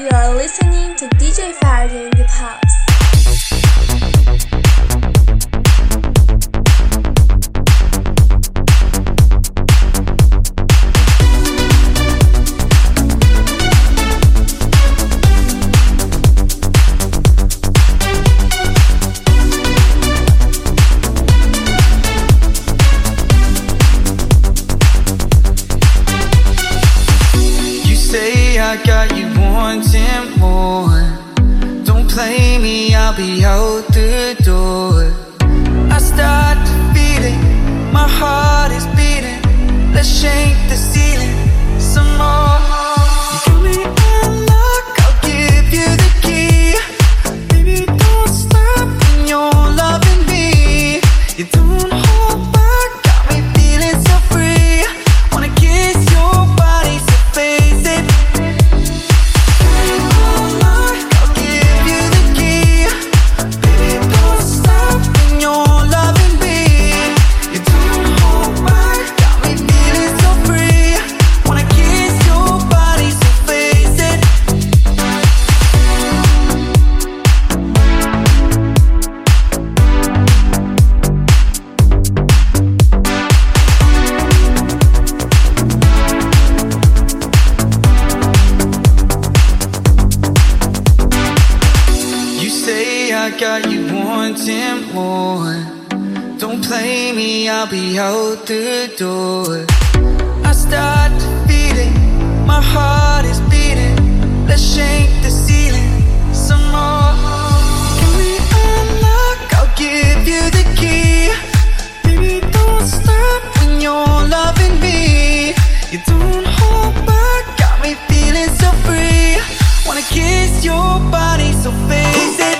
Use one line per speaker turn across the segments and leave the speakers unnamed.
You are listening to DJ Faraday in the house.
I got you wanting more. Don't play me, I'll be out the door. I start to feel it, my heart is beating. Let's shake the ceiling some more. You give me a lock, I'll give you the key. Baby, don't stop when you're loving me. You don't hold back, got me feeling so free. Wanna kiss your body, so face it. I got you wanting more. Don't play me, I'll be out the door. I start to feel it, my heart is beating. Let's shake the ceiling some more. Give me a lock, I'll give you the key. Baby, don't stop when you're loving me. You don't hold back, got me feeling so free. Wanna kiss your body, so face it.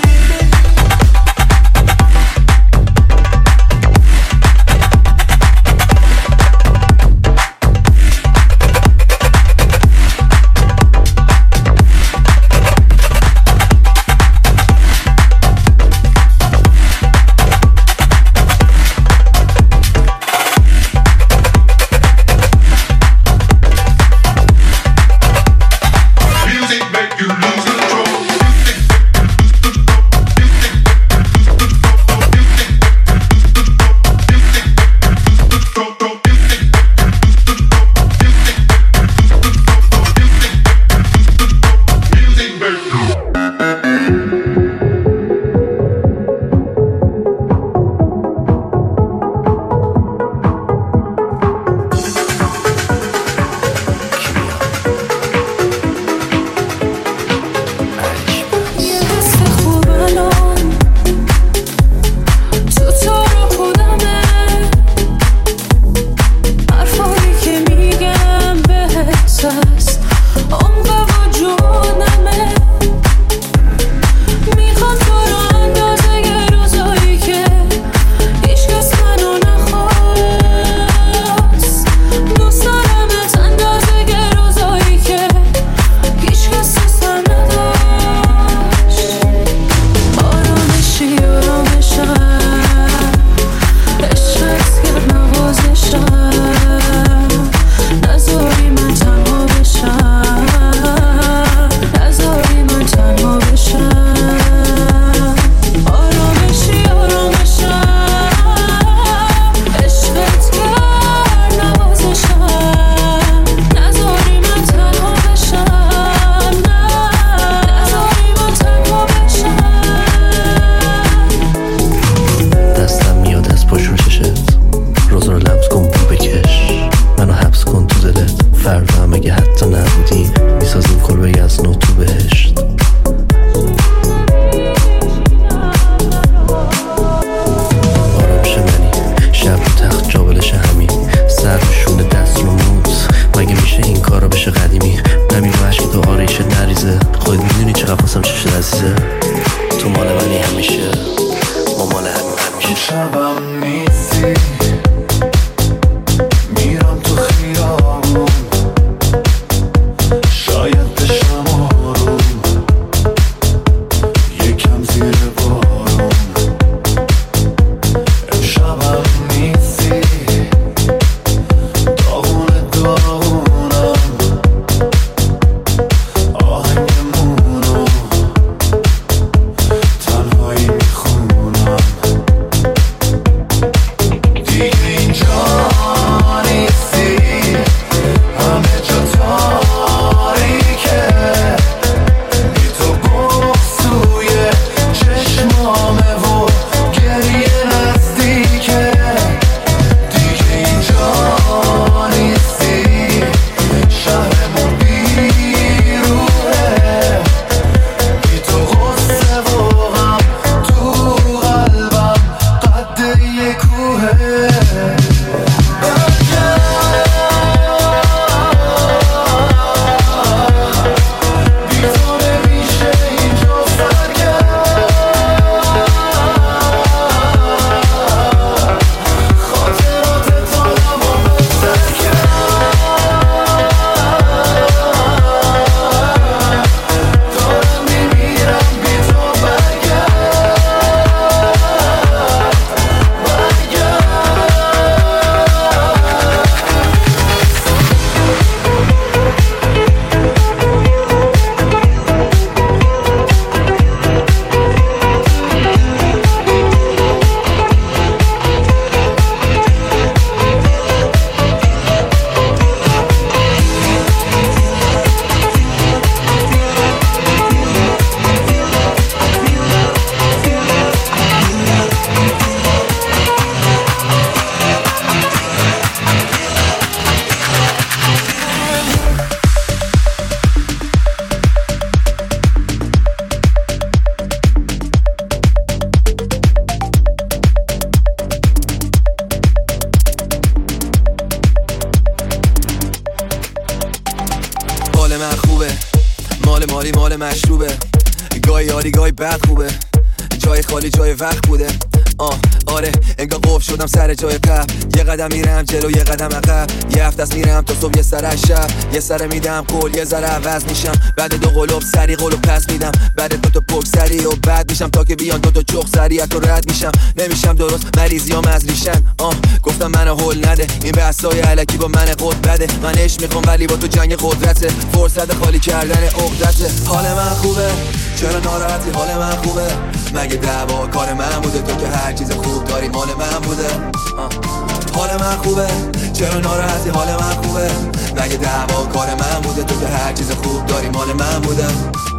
حال من خوبه، مال مالی مال مشروبه، گاهی عالی گاهی بد خوبه، جای خالی جای وقت بوده. آره انگار قفل شدم سر جای قبل، یه قدم میرم جلو یه قدم عقب، یه هفته است میرم تا صبح یه سر از شب، یه سر میدم قول یه ذره عوض میشم، بعد دو قلوب سری قلوب پس میدم، بعد دو تا پک سری و بعد میشم تا که بیان دو تا چخ سریعت رو رد میشم، نمیشم درست مریضیام از ریشن. گفتم منو هول نده، این بحثای الکی با من قد بده، من عشق میخوام ولی با تو جنگ قدرته، فرصت خالی کردن عقدته. حال من خوبه چرا ناراحتی؟ حال من خوبه مگه دعوا کار من بوده؟ تو که هر چیز خوب داری مال من بوده. حال من خوبه چرا ناراحتی؟ حال من خوبه مگه دعوا کار من بوده؟ تو که هر چیز خوب داری مال من بوده.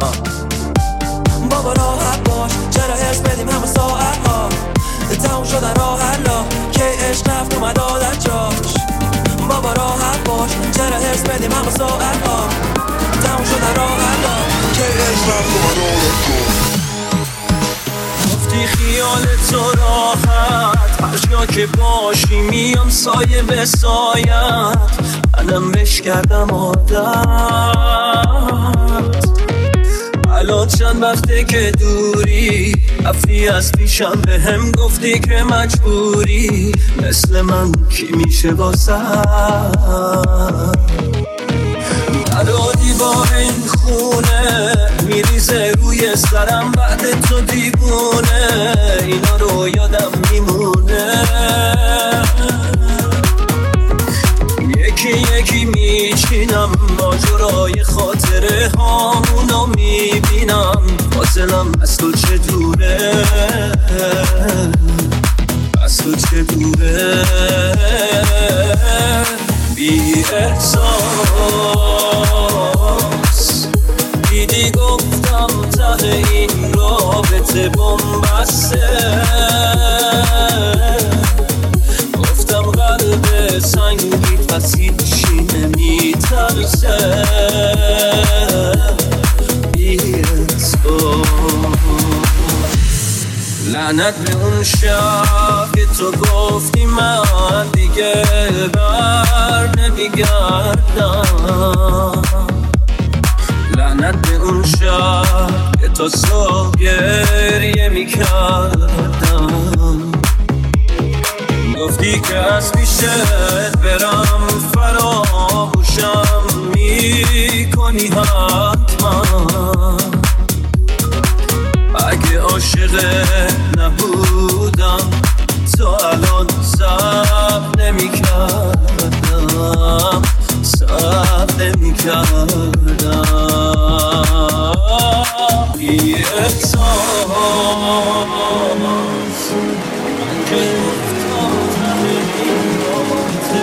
بابا راحت باش چرا هرس بدیم همه ساعت ها، تموم شدن راه حلا که عشق رفت اومد عادت جاش. بابا راحت باش چرا هرس بدیم همه ساعت ها، تموم شدن راه حلا که عشق رفت اومد عادت جاش. گفتی خیال تو راحت هر جا که باشی میام سایه به سایت، منم بش کردم عادت. الان چند وقته که دوری رفتی از پیشم به هم گفتی که مجبوری، مثل من کی میشه واسه ندادی با این خونه میریزه روی سرم بعد تو دیوونه، اینا رو یادم میمونه. یکی یکی میچینم ماجرای خاطره هامونو میبینم، فاصلم از تو چه دوره، از تو چه دوره. بی احساس دیدی گفتم ته این رابطه بنبسته، گفتم قلب سنگی پس هیچی نمیترسه. بی احساس لعنت به اون شب که تو گفتی من دیگه بر نمیگردم، لعنت به اون شب که تو صبح گریه میکردم. گفتی که از پیشت برم فراموشم میکنی حتما، اگه عاشق نبودم تا الان صبر نمی‌کردم، صبر نمی‌کردم. بی احساس من که گفتم این رابطه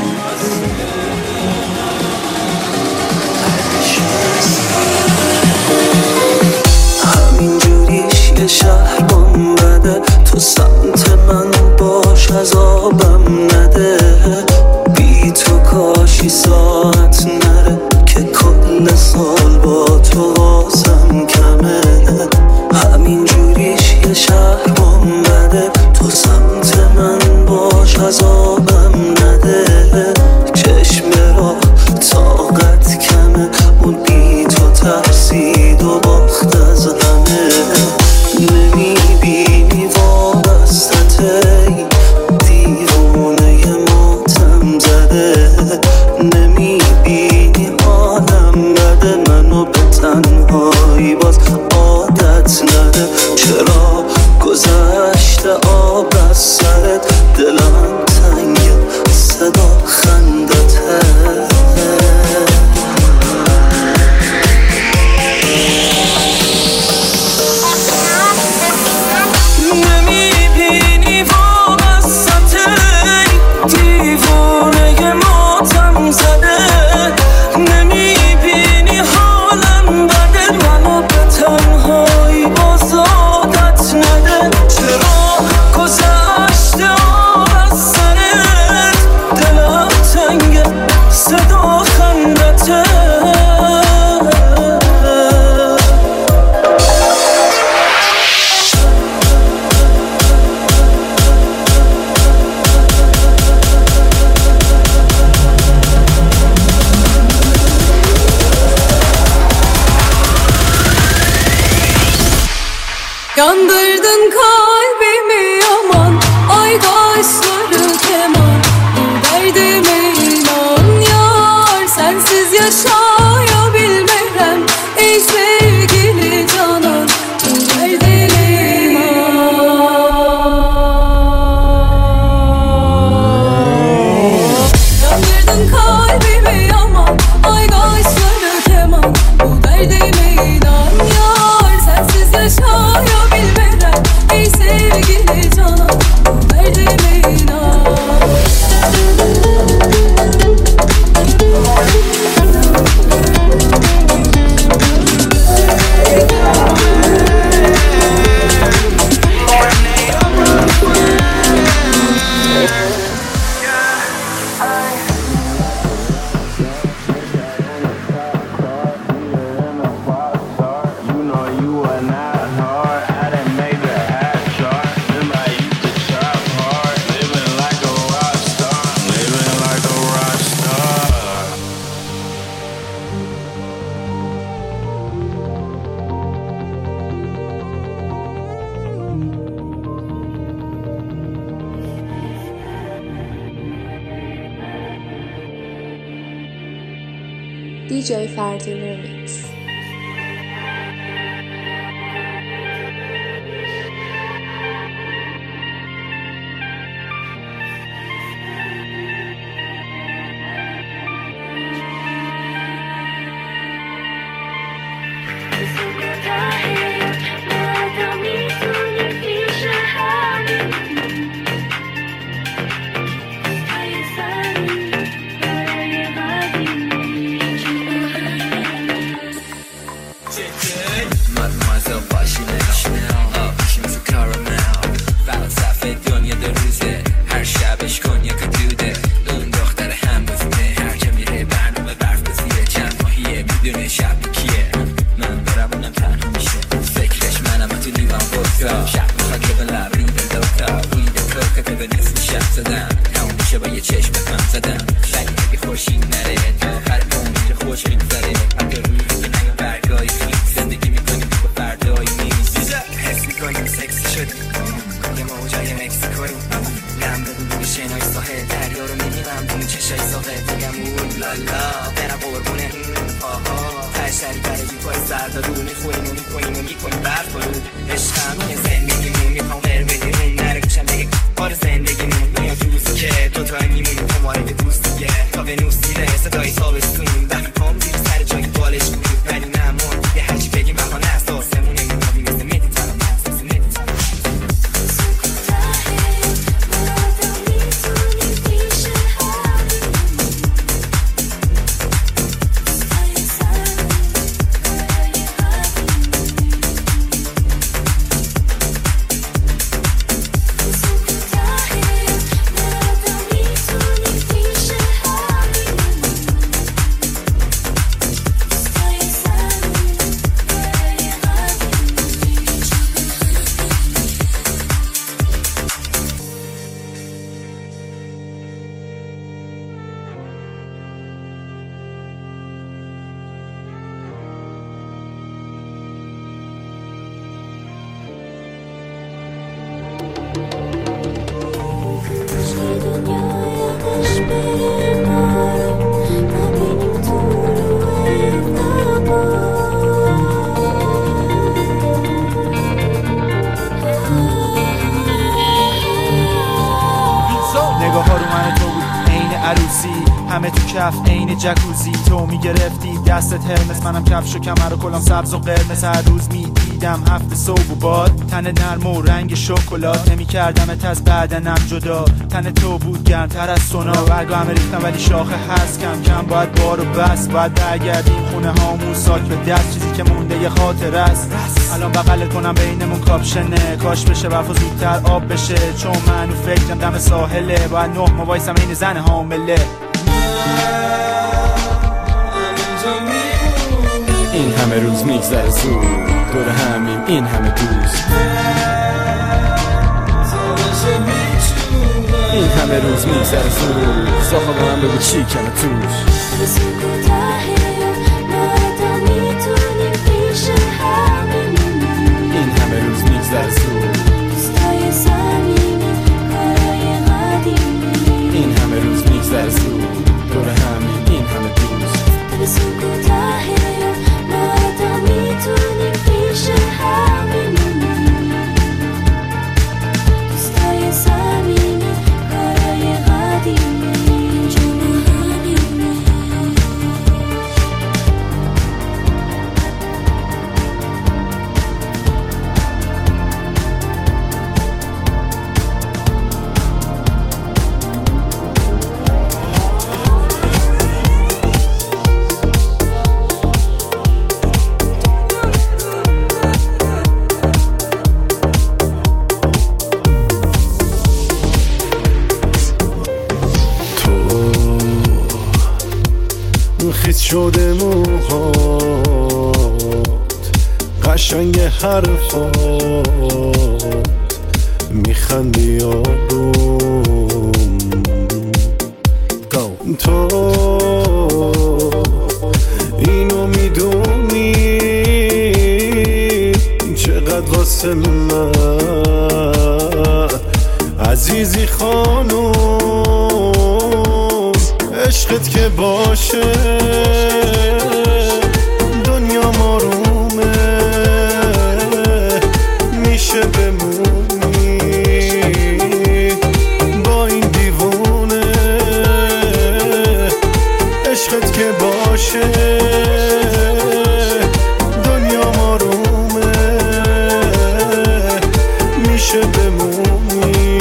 همینجوریش یه شهر بام بده، تو سمت من باش عذابم نده، بی تو کاشی ساعت نره که کل سال با تو واسم کمه. همینجوریش یه شهر بام بده، تو سمت من باش عذابم نده، چشم را طاقت کمه، اون بی تو ترسید و باخت از همه. نمیبینی وابستته دیوونه ماتم زده، نمیبینی حالم بده، منو به تنهایی باز عادت نده. چرا گذشته آب از سرت، دلم تنگه صدا خندته. نمیبینی وابسته دیوونه ماتم زده،
DJ Fardin Remix.
همه تو کف عین جکوزی، تو میگرفتی دستت هرمس، منم کفش و کمر و کلام سبز و قرمز. هر روز میدیدم هفت صبح و باد، تن نرم و رنگ شکلات، نمیکردمت از بدنم جدا، تن تو بود گرمتر از سونا. برگا همه ریختم ولی شاخه هست، کم کم باید بارو بس، باید برگردیم خونه هامون ساک به دست، چیزی که مونده یه خاطره است. الان بغلت کنم بینمون کاپشنه، کاش بشه وفا زودتر آب بشه، چون من و فکرم دم ساحله، باید 9 ماه وایسم این زن حامله.
این همه روز میگذره زود، دور همیم این همه دوست، این همه روز میگذره زود، ساخه با من بگو چی کمه توش. این همه روز میگذره زود، این همه روز میگذره زود، دور همیم این همه دوست.
خیس شده موهات، قشنگ حرفات، میخندی آروم، تو اینو میدونی چقدر واسه من عزیزی خانم، عشقت که باشه عشقت که باشه دنیا آرومه میشه بمونی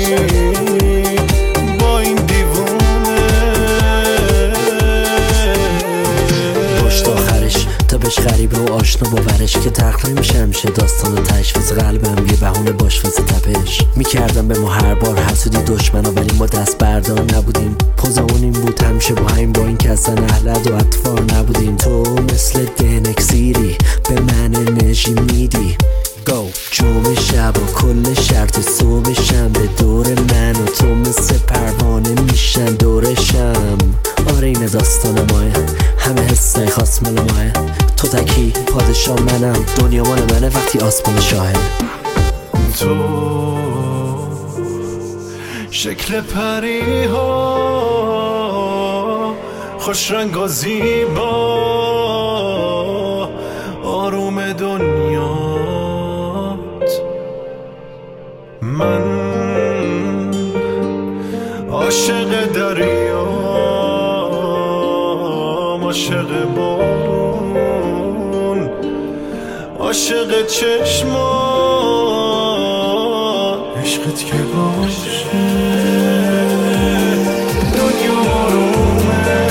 با این دیوونه
پشت آخرش تبش غریبه و آشنا باورش که تقریب میشه داستان و تشویز قلبم یه بهونه باش واسه تپش میکردم به ما هر بار حسودی دشمنا ولی ما دست بردار نبودیم پوزمون این بود همیشه با این که اصلا اهلد و اطفار نبودیم تو مثل دنکسیری به من انرژی میدی گو جمعه شب و کل شرط صبح شنبه دور من و تو مثل پروانه میشن دورشم آره این داستان ماه همه حسای خاص مال ماه تو تکی پادشاه منم دنیا مال منه وقتی آسمان شاهد
تو شکل پری ها خوش رنگ و زیبا آروم دنیات من عاشق دریا عاشق بارون عاشق چشما عشقت که باشه دنیا آرومه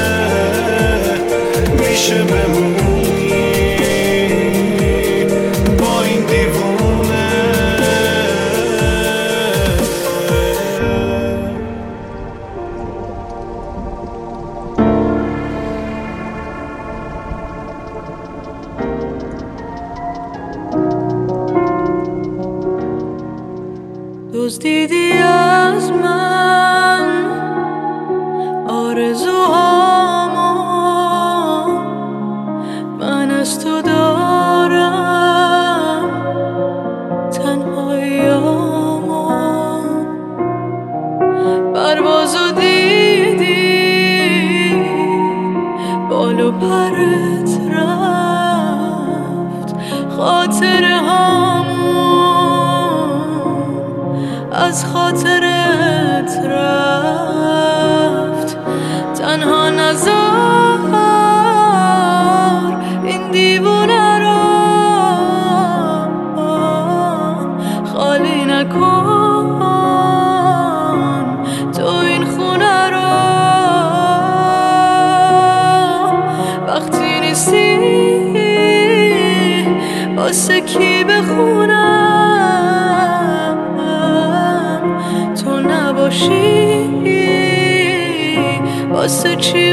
میشه بمونی با این دیوونه
دزدیدی از من آرزوهامو من از تو دارم تنهاییامو پروازو دیدی بال و پرت رفت خاطره از خاطرت رفت تنها نذار این دیوونه رو خالی نکن تو این خونه رو وقتی نیستی واسه کی بخونم نباشی واسه چی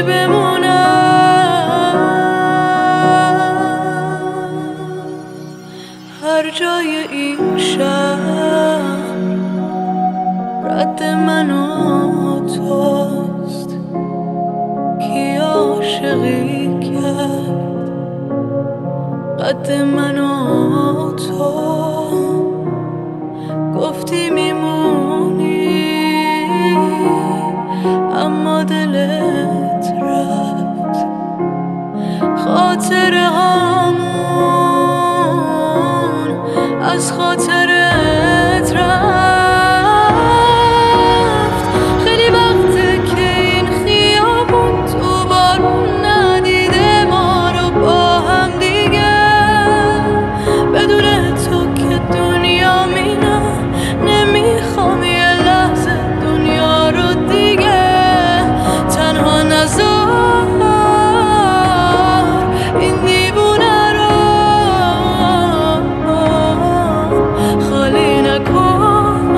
بمونم هر جای این شهر رد من و توست کی عاشقی کرد قد من و تو گفتی میمونی اما دلت رفت خاطره هامون از خاطرت رفت خیلی وقته که این خیابون تو بارون ندیده ما رو با هم دیگه بدون تو که دنیا مینم نمیخوام یه لحظه دنیا رو دیگه تنها نذار این دیوونه رو خالی نکن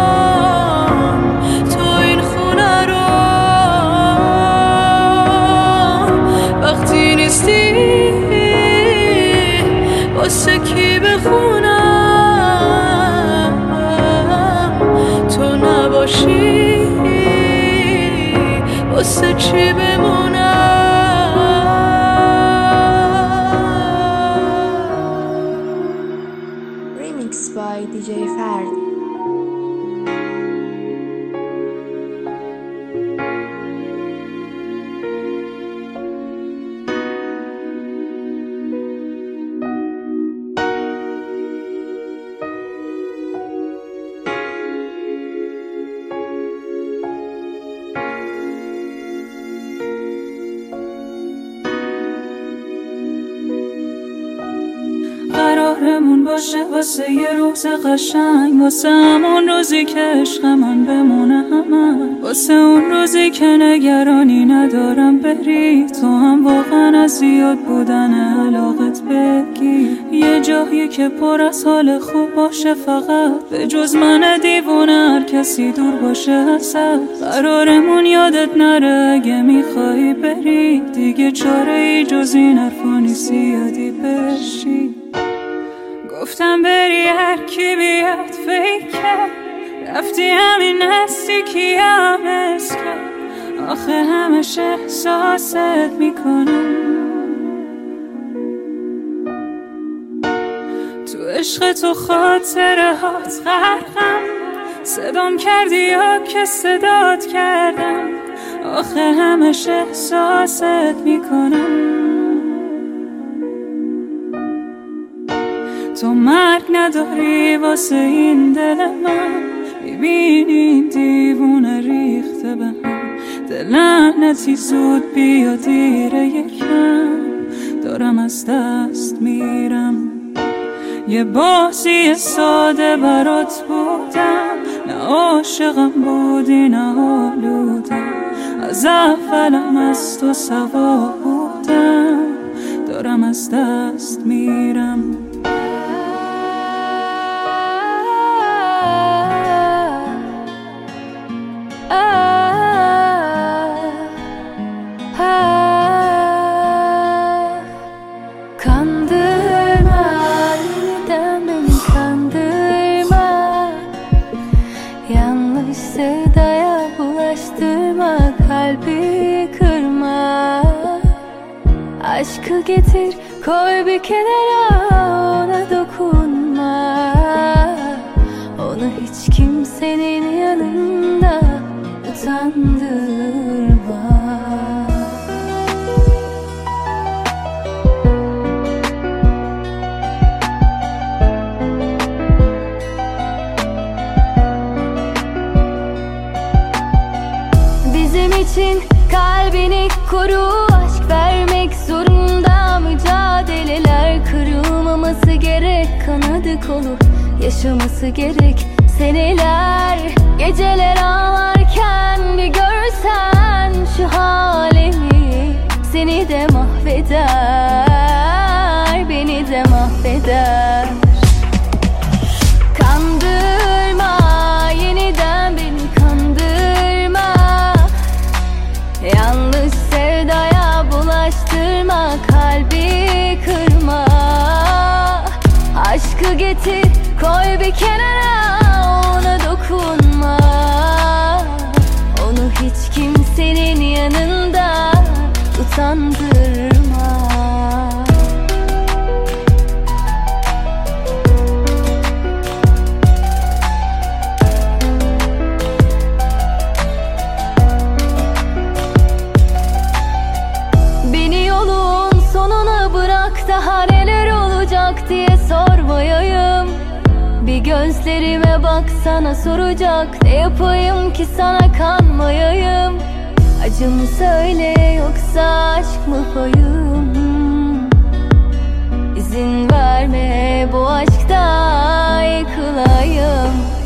تو این خونه رو وقتی نیستی واسه کی بخونم تو نباشی واسه چی بمونم
Remix by DJ Fard.
باشه واسه یه روز قشنگ، واسه همون روزی که عشق من بمونه همه، واسه اون روزی که نگرانی ندارم بری، تو هم واقعا از زیاد بودن علاقت بگی، یه جایی که پر از حال خوب باشه فقط، به جز من دیوونه هر کسی دور باشه ازت، قرارمون یادت نره اگه میخوایی بری، دیگه چاره ای جز این حرفا نیست یادی بشی. گفتم بری هر کی بیاد فیکه، رفتی همین نزدیکی هم اسکه، آخه همش احساست میکنم، تو عشق تو خاطره هات غرقم، صدام کردی یا که صدات کردم، آخه همش احساست میکنم. تو مرگ نداری واسه این دل من، میبینی این دیوونه ریخته به هم، دل لعنتی زود بیا دیره یکم، دارم از دست میرم. یه بازی ساده برات بودم، نه عاشقم بودی نه آلودم، از اولم از تو سوا بودم، دارم از دست میرم. Aşkı getir koy bir kenara, ona dokunma, onu hiç kimsenin yanında utandırma. Bizim için kalbini koru, aşk vermek zorunda, mücadeleler kırılmaması gerek, kanadı kolu yaşaması gerek seneler, geceler ağlarken bir görsen şu halimi, seni de mahveder, beni de mahveder. Kandırma, yeniden beni kandırma, yanlış sevdaya bulaştırma, kalbi kırma. Aşkı getir koy bir kenara, ona dokunma, onu hiç kimsenin yanında utandırma. Beni yolun sonuna bırak, daha neler olacak diye sormayayım. Bir gözlerime baksana soracak, ne yapayım ki sana kanmayayım. Acı mı söyle yoksa aşk mı payım? İzin verme bu aşkta yıkılayım.